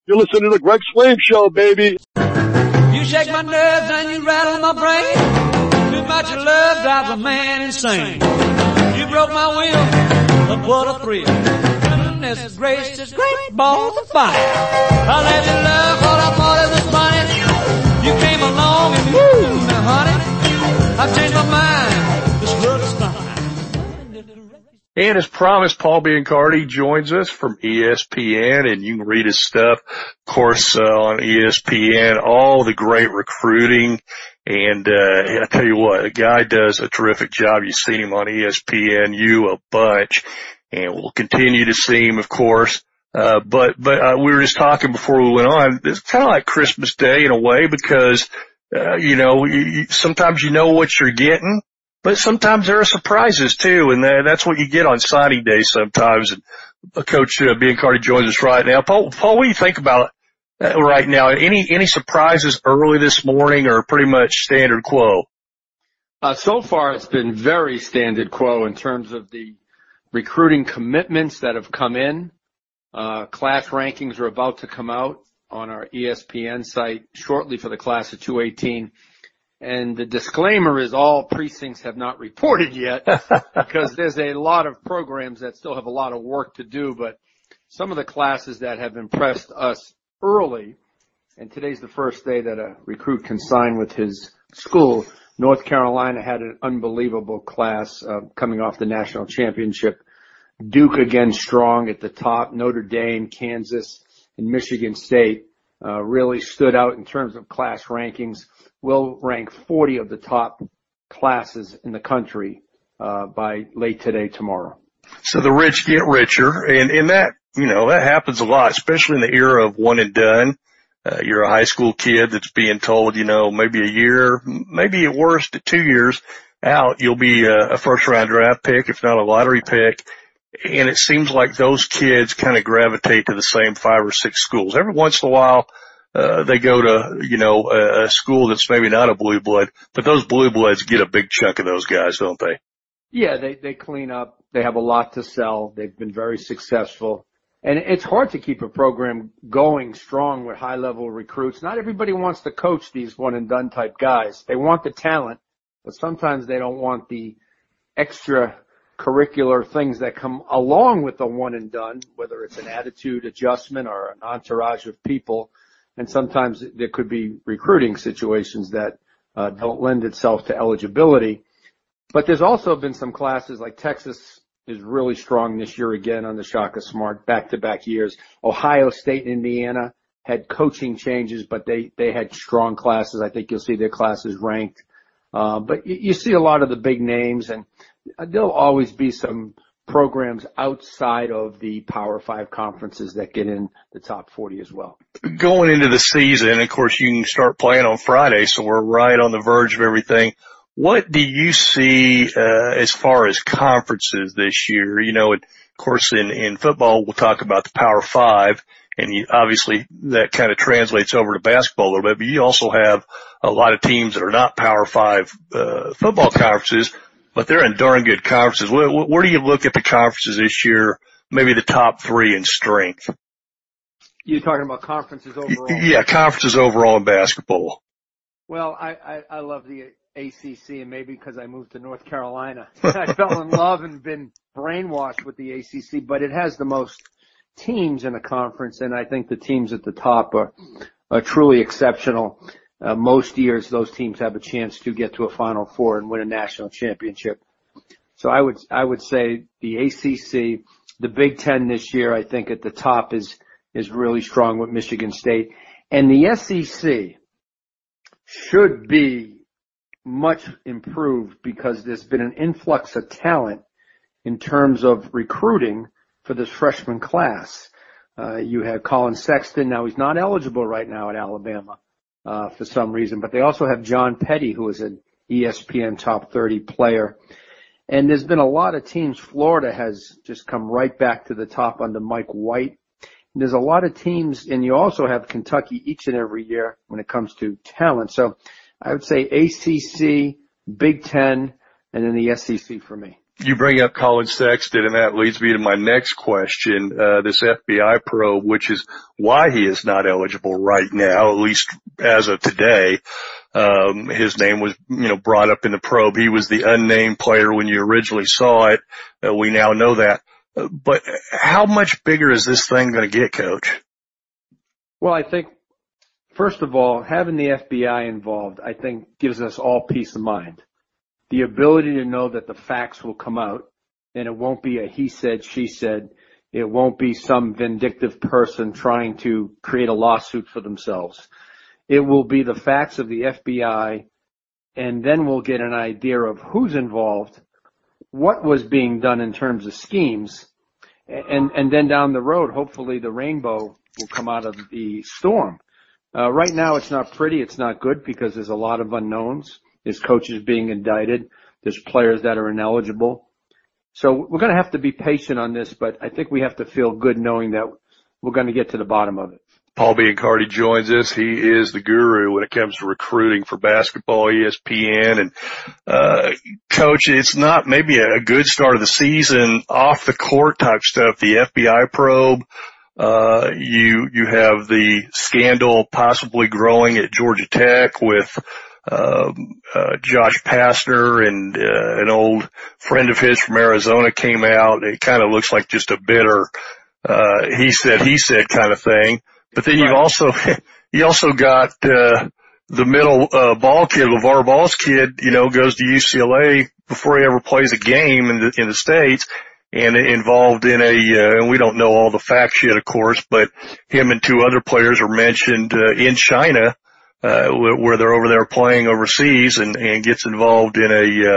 You listen to the Greg Swain Show, baby. You shake my nerves and you rattle my brain. Too much love drives a man insane. You broke my will, but what a thrill. Goodness gracious, great balls of fire. I let you love what I thought it was funny. You came along and woo, now honey, I've changed my mind. This love is fine. And as promised, Paul Biancardi joins us from ESPN, and you can read his stuff, of course, on ESPN, all the great recruiting. And I tell you what, the guy does a terrific job. You've seen him on ESPNU a bunch, and we'll continue to see him, of course. But we were just talking before we went on. It's kind of like Christmas Day in a way because, sometimes you know what you're getting. But sometimes there are surprises too, and that's what you get on signing day sometimes. And Coach Biancardi joins us right now. Paul, what do you think about right now? Any surprises early this morning, or pretty much standard quo? So far, it's been very standard quo in terms of the recruiting commitments that have come in. Class rankings are about to come out on our ESPN site shortly for the class of 2018. And the disclaimer is all precincts have not reported yet because there's a lot of programs that still have a lot of work to do. But some of the classes that have impressed us early, and today's the first day that a recruit can sign with his school. North Carolina had an unbelievable class coming off the national championship. Duke again strong at the top. Notre Dame, Kansas, and Michigan State really stood out in terms of class rankings. Will rank 40 of the top classes in the country by late today, tomorrow. So the rich get richer, and that, that happens a lot, especially in the era of one and done. You're a high school kid that's being told, maybe a year, maybe at worst 2 years out, you'll be a first round draft pick, if not a lottery pick. And it seems like those kids kind of gravitate to the same 5 or 6 schools. Every once in a while, they go to, a school that's maybe not a blue blood, but those blue bloods get a big chunk of those guys, don't they? Yeah, they clean up. They have a lot to sell. They've been very successful. And it's hard to keep a program going strong with high level recruits. Not everybody wants to coach these one and done type guys. They want the talent, but sometimes they don't want the extra curricular things that come along with the one and done, whether it's an attitude adjustment or an entourage of people. And sometimes there could be recruiting situations that don't lend itself to eligibility. But there's also been some classes like Texas is really strong this year again on the Shaka Smart back-to-back years. Ohio State and Indiana had coaching changes, but they had strong classes. I think you'll see their classes ranked. But you see a lot of the big names, and there'll always be some programs outside of the Power 5 conferences that get in the top 40 as well. Going into the season, of course, you can start playing on Friday, so we're right on the verge of everything. What do you see as far as conferences this year? Of course, in football, we'll talk about the Power 5, and obviously that kind of translates over to basketball a little bit, but you also have a lot of teams that are not Power 5 football conferences, but they're in darn good conferences. Where do you look at the conferences this year, maybe the top 3 in strength? You're talking about conferences overall? Yeah, conferences overall in basketball. Well, I love the ACC, and maybe because I moved to North Carolina, I fell in love and been brainwashed with the ACC, but it has the most teams in a conference, and I think the teams at the top are truly exceptional. Most years, those teams have a chance to get to a Final Four and win a national championship. So I would say the ACC, the Big Ten this year, I think at the top is really strong with Michigan State. And the SEC should be much improved because there's been an influx of talent in terms of recruiting for this freshman class. You have Colin Sexton. Now, he's not eligible right now at Alabama. For some reason, but they also have John Petty, who is an ESPN top 30 player. And there's been a lot of teams. Florida has just come right back to the top under Mike White. And there's a lot of teams, and you also have Kentucky each and every year when it comes to talent. So I would say ACC, Big Ten, and then the SEC for me. You bring up Colin Sexton, and that leads me to my next question. This FBI probe, which is why he is not eligible right now, at least as of today. His name was, brought up in the probe. He was the unnamed player when you originally saw it. We now know that. But how much bigger is this thing going to get, Coach? Well, I think, first of all, having the FBI involved, I think, gives us all peace of mind. The ability to know that the facts will come out, and it won't be a he said, she said. It won't be some vindictive person trying to create a lawsuit for themselves. It will be the facts of the FBI, and then we'll get an idea of who's involved, what was being done in terms of schemes, and then down the road, hopefully the rainbow will come out of the storm. Right now it's not pretty, it's not good because there's a lot of unknowns. There's coaches being indicted. There's players that are ineligible. So we're going to have to be patient on this, but I think we have to feel good knowing that we're going to get to the bottom of it. Paul Biancardi joins us. He is the guru when it comes to recruiting for basketball, ESPN. And, Coach, it's not maybe a good start of the season off the court type stuff, the FBI probe. You have the scandal possibly growing at Georgia Tech with Josh Pastner and an old friend of his from Arizona came out. It kind of looks like just a bitter he said kind of thing. But then you also got the middle ball kid, LeVar Ball's kid, goes to UCLA before he ever plays a game in the States, and involved in and we don't know all the facts yet, of course, but him and two other players are mentioned in China where they're over there playing overseas, and gets involved in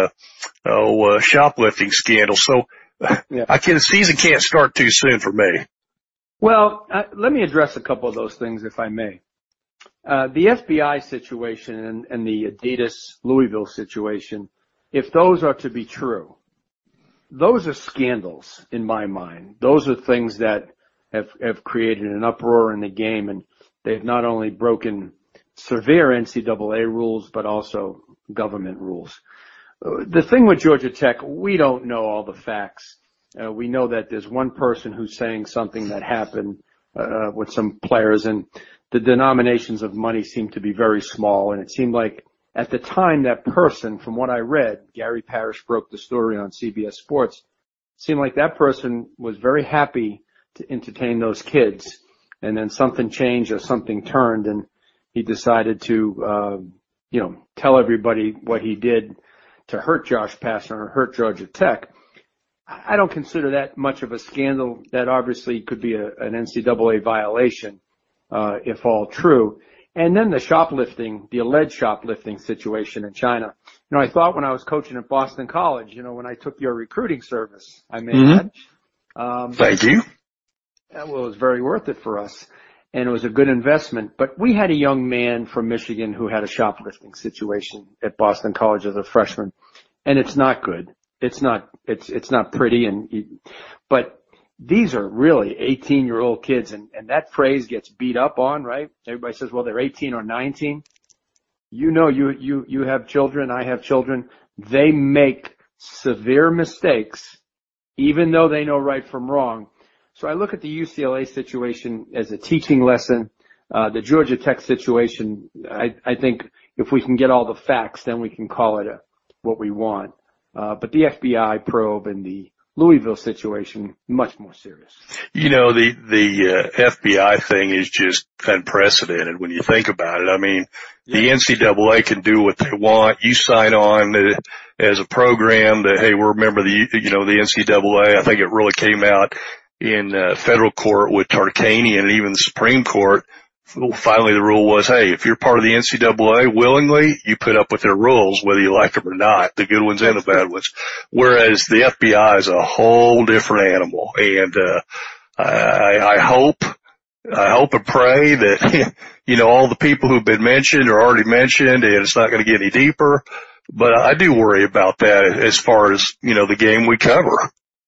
a shoplifting scandal. So yeah. The season can't start too soon for me. Well, let me address a couple of those things, if I may. The FBI situation and the Adidas Louisville situation, if those are to be true, those are scandals in my mind. Those are things that have created an uproar in the game, and they've not only broken severe NCAA rules, but also government rules. The thing with Georgia Tech, we don't know all the facts. We know that there's one person who's saying something that happened with some players, and the denominations of money seem to be very small. And it seemed like at the time that person, from what I read, Gary Parrish broke the story on CBS Sports, seemed like that person was very happy to entertain those kids. And then something changed or something turned, and he decided to, tell everybody what he did to hurt Josh Pastner or hurt Georgia Tech. I don't consider that much of a scandal. That obviously could be an NCAA violation, if all true. And then the alleged shoplifting situation in China. I thought when I was coaching at Boston College, when I took your recruiting service, I may add. Thank you. Well, it was very worth it for us, and it was a good investment. But we had a young man from Michigan who had a shoplifting situation at Boston College as a freshman, and it's not good. It's not pretty, but these are really 18-year-old kids, and that phrase gets beat up on, right? Everybody says, well, they're 18 or 19. You have children, I have children. They make severe mistakes, even though they know right from wrong. So I look at the UCLA situation as a teaching lesson. The Georgia Tech situation, I think if we can get all the facts, then we can call it what we want. But the FBI probe and the Louisville situation, much more serious. The FBI thing is just unprecedented when you think about it. I mean, the NCAA can do what they want. You sign on as a program that, hey, we're a member of the NCAA. I think it really came out in federal court with Tarkanian and even the Supreme Court. Finally, the rule was, hey, if you're part of the NCAA willingly, you put up with their rules, whether you like them or not, the good ones and the bad ones. Whereas the FBI is a whole different animal. And, I hope and pray that, all the people who've been mentioned are already mentioned, and it's not going to get any deeper. But I do worry about that as far as, the game we cover.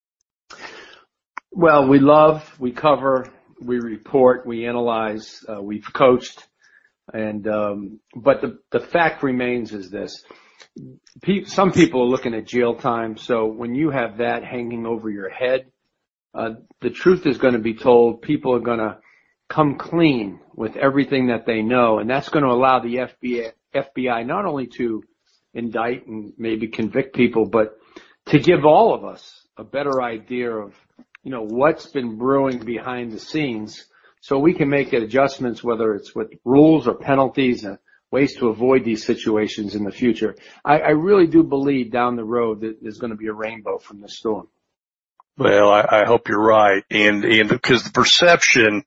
Well, we cover, we report, we analyze, we've coached, and but the fact remains is this. some people are looking at jail time. So when you have that hanging over your head, the truth is going to be told. People are going to come clean with everything that they know. And that's going to allow the FBI not only to indict and maybe convict people, but to give all of us a better idea of, what's been brewing behind the scenes so we can make adjustments, whether it's with rules or penalties and ways to avoid these situations in the future. I really do believe down the road that there's going to be a rainbow from the storm. Well, I hope you're right. And because the perception,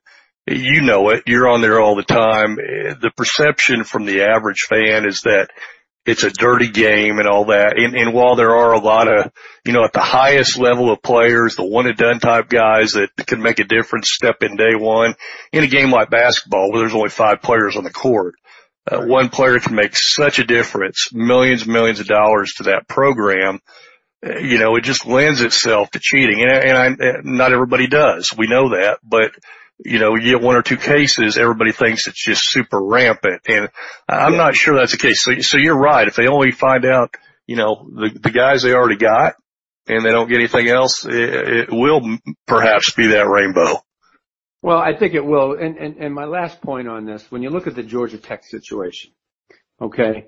you're on there all the time. The perception from the average fan is that it's a dirty game and all that. And while there are a lot of, at the highest level of players, the one and done type guys that can make a difference, step in day one, in a game like basketball where there's only 5 players on the court, one player can make such a difference, millions of dollars to that program. It just lends itself to cheating. And not everybody does. We know that, but you get 1 or 2 cases, everybody thinks it's just super rampant. And I'm not sure that's the case. So you're right. If they only find out, the guys they already got and they don't get anything else, it will perhaps be that rainbow. Well, I think it will. And my last point on this, when you look at the Georgia Tech situation, okay,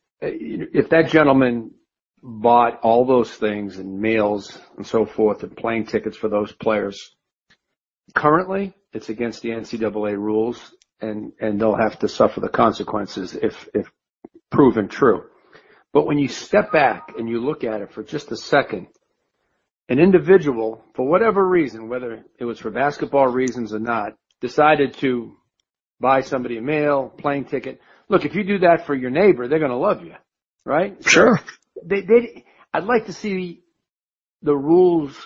if that gentleman bought all those things and mails and so forth and plane tickets for those players, currently it's against the NCAA rules and they'll have to suffer the consequences if proven true. But when you step back and you look at it for just a second, an individual, for whatever reason, whether it was for basketball reasons or not, decided to buy somebody a mail, plane ticket. Look, if you do that for your neighbor, they're going to love you, right? Sure. I'd like to see the rules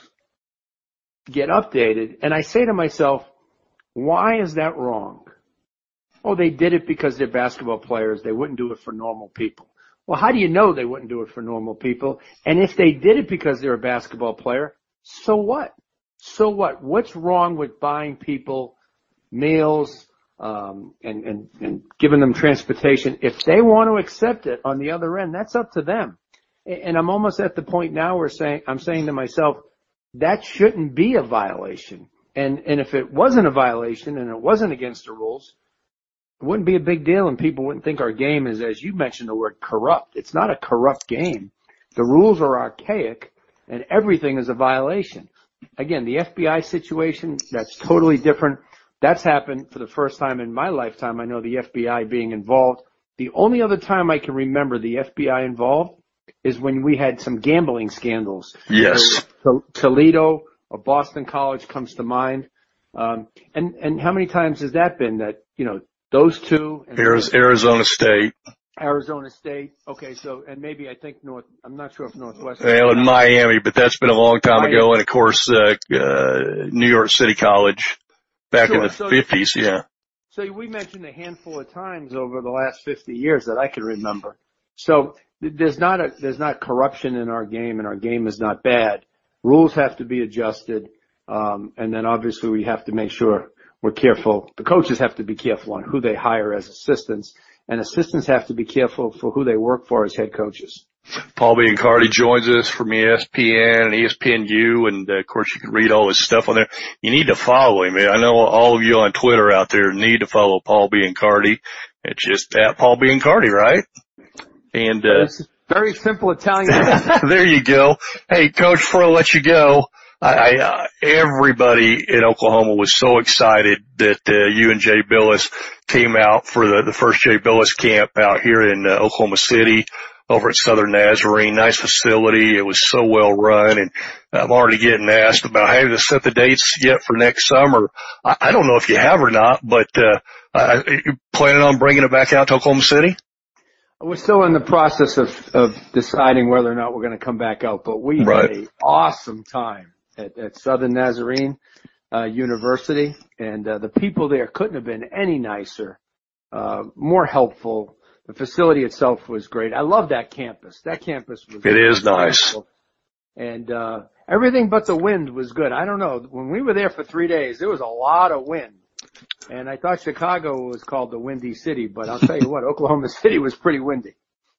get updated. And I say to myself, why is that wrong? Oh, they did it because they're basketball players. They wouldn't do it for normal people. Well, how do you know they wouldn't do it for normal people? And if they did it because they're a basketball player, so what? So what? What's wrong with buying people meals, and giving them transportation? If they want to accept it on the other end, that's up to them. And I'm almost at the point now where I'm saying to myself, that shouldn't be a violation. And if it wasn't a violation and it wasn't against the rules, it wouldn't be a big deal and people wouldn't think our game is, as you mentioned the word, corrupt. It's not a corrupt game. The rules are archaic and everything is a violation. Again, the FBI situation, that's totally different. That's happened for the first time in my lifetime. I know the FBI being involved. The only other time I can remember the FBI involved is when we had some gambling scandals. Yes. Toledo or Boston College comes to mind. And how many times has that been that, those two? And Arizona State. Arizona State. Okay, so, and maybe I think I'm not sure if Northwestern. Well, in Miami, but that's been a long time ago. And of course, New York City College back in the 50s. Yeah. So we mentioned a handful of times over the last 50 years that I can remember. So there's not corruption in our game and our game is not bad. Rules have to be adjusted. And then obviously we have to make sure we're careful. The coaches have to be careful on who they hire as assistants, and assistants have to be careful for who they work for as head coaches. Paul Biancardi joins us from ESPN and ESPNU, and of course you can read all his stuff on there. You need to follow him. I know all of you on Twitter out there need to follow Paul Biancardi. It's just at Paul Biancardi, right? And it's very simple Italian. There you go. Hey, Coach, before I let you go, everybody in Oklahoma was so excited that you and Jay Billis came out for the first Jay Billis camp out here in Oklahoma City over at Southern Nazarene. Nice facility. It was so well run, and I'm already getting asked about, hey, to set the dates yet for next summer. I don't know if you have or not, but you planning on bringing it back out to Oklahoma City? We're still in the process of deciding whether or not we're going to come back out, but we had an awesome time at Southern Nazarene University, and the people there couldn't have been any nicer, more helpful. The facility itself was great. I love that campus. That campus was nice. And everything but the wind was good. I don't know. When we were there for 3 days, there was a lot of wind. And I thought Chicago was called the Windy City, but I'll tell you what, Oklahoma City was pretty windy.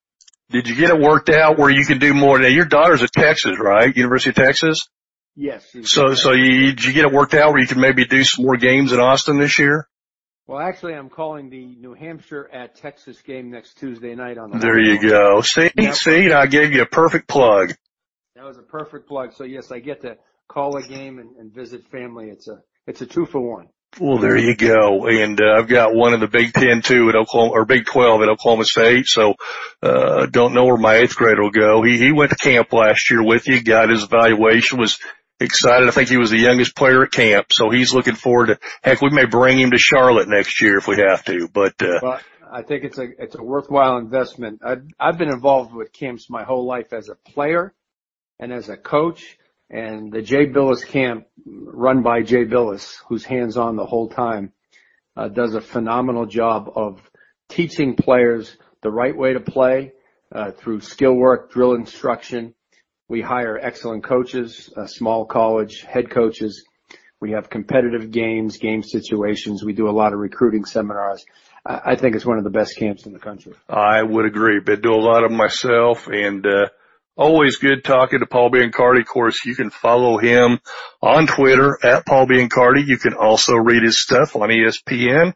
Did you get it worked out where you can do more? Now, your daughter's at Texas, right? University of Texas? Yes. So did you get it worked out where you can maybe do some more games in Austin this year? Well, actually, I'm calling the New Hampshire at Texas game next Tuesday night on the. There you go. See, I gave you a perfect plug. That was a perfect plug. So yes, I get to call a game and visit family. It's a 2-for-1. Well, there you go. And I've got one in the Big 10 too at Oklahoma, or Big 12 at Oklahoma State. So don't know where my 8th grader will go. He went to camp last year with you, got his evaluation, was excited. I think he was the youngest player at camp, so he's looking forward to. Heck, we may bring him to Charlotte next year if we have to. But well, I think it's a worthwhile investment. I've been involved with camps my whole life as a player and as a coach. And the Jay Billis camp, run by Jay Billis, who's hands-on the whole time, does a phenomenal job of teaching players the right way to play through skill work, drill instruction. We hire excellent coaches, small college head coaches. We have competitive games, game situations. We do a lot of recruiting seminars. I think it's one of the best camps in the country. I would agree. Been doing a lot of them myself, and always good talking to Paul Biancardi. Of course, you can follow him on Twitter at Paul Biancardi. You can also read his stuff on ESPN.com,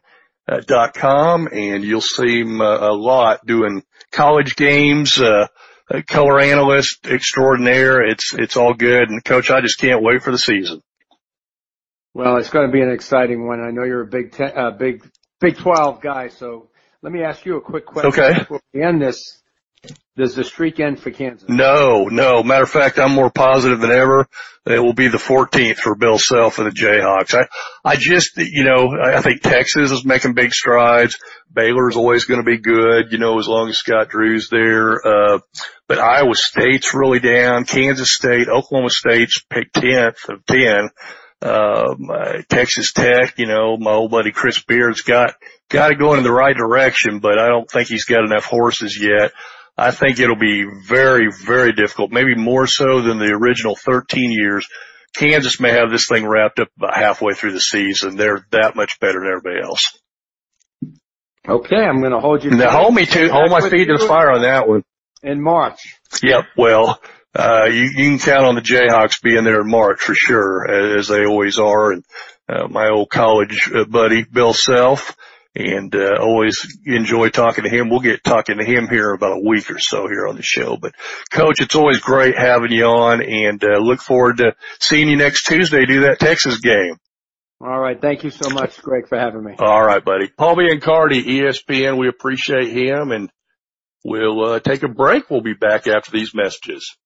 and you'll see him a lot doing college games, color analyst extraordinaire. It's all good. And Coach, I just can't wait for the season. Well, it's going to be an exciting one. I know you're a Big 12 guy, so let me ask you a quick question. Okay. Before we end this. Does the streak end for Kansas? No. Matter of fact, I'm more positive than ever. It will be the 14th for Bill Self and the Jayhawks. I think Texas is making big strides. Baylor's always going to be good, as long as Scott Drew's there. But Iowa State's really down. Kansas State, Oklahoma State's picked 10th of 10. Texas Tech, my old buddy Chris Beard's got it going in the right direction, but I don't think he's got enough horses yet. I think it'll be very, very difficult, maybe more so than the original 13 years. Kansas may have this thing wrapped up about halfway through the season. They're that much better than everybody else. Okay, I'm going to hold you. Now, hold my feet to the fire on that one. In March. Yep. Well, you can count on the Jayhawks being there in March for sure, as they always are. And my old college buddy Bill Self. And always enjoy talking to him. We'll get talking to him here in about a week or so here on the show. But, Coach, it's always great having you on, and look forward to seeing you next Tuesday do that Texas game. All right. Thank you so much, Greg, for having me. All right, buddy. Paul Biancardi, ESPN, we appreciate him, and we'll take a break. We'll be back after these messages.